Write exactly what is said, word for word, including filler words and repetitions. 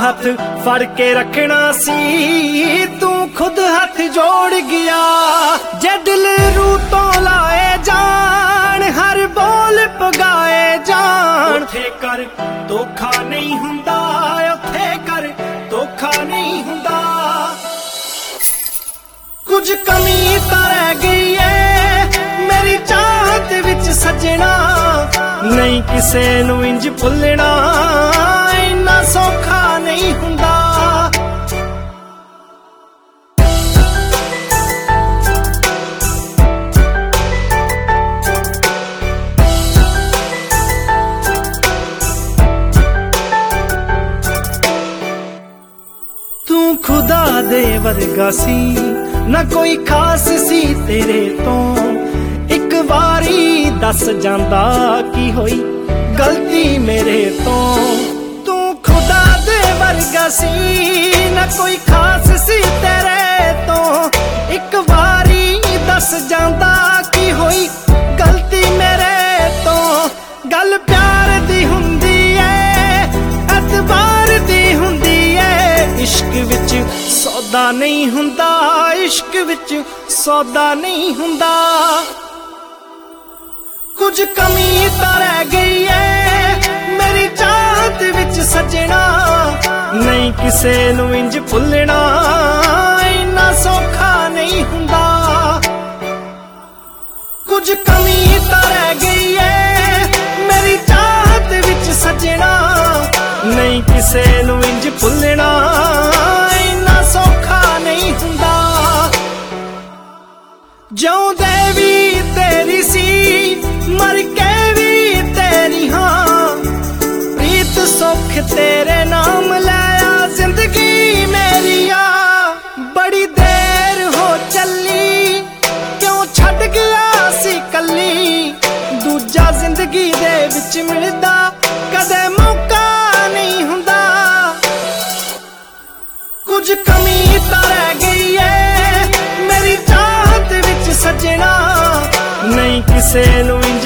हथ फड़ के रखना सी, तू खुद हथ जोड़ गया। जे दिल रू तो लाए जान, हर बोल पगाए जान। उथे कर धोखा नहीं हुंदा, उथे कर धोखा नहीं हुंदा। कुछ कमी तां रह गई है मेरी चाहत विच सजना, नहीं किसे नूं इंज भुलना इन्ना सौखा नहीं हुंदा। तू खुदा दे वर्गा सी, ना कोई खास सी तेरे तो। एक वारी दस जांदा की होई गलती मेरे तो। तू खुदा दे वर्गा सी, ना कोई खास सी तेरे तो। एक वारी दस जांदा की होई गलती मेरे तो। गल प्यार दी हुंदी है, एतबार दी हुंदी है। इश्क विच सौदा नहीं हुंदा, इश्क विच सौदा नहीं हुंदा। कुछ कमी तां रह गई है मेरी चाहत विच सजना, नहीं किसे नूं इंज भुलना इन्ना सौखा नहीं हुंदा। कुछ कमी तां रह गई है मेरी चाहत विच सजना, नहीं किसे नूं इंज भुलना इन्ना सौखा नहीं हुंदा। जिउंदे भी तेरी सी, मर के भी तेरी हाँ। प्रीत सुख तेरे नाम लाया जिंदगी मेरी आ। बड़ी देर हो चली क्यों छड़ गया सी कली, दूजा जिंदगी दे विच मिलदा कदे मौका नहीं हुंदा। कुछ कमी तां रह गई है मेरी चाहत विच सजना, नहीं किसे नूं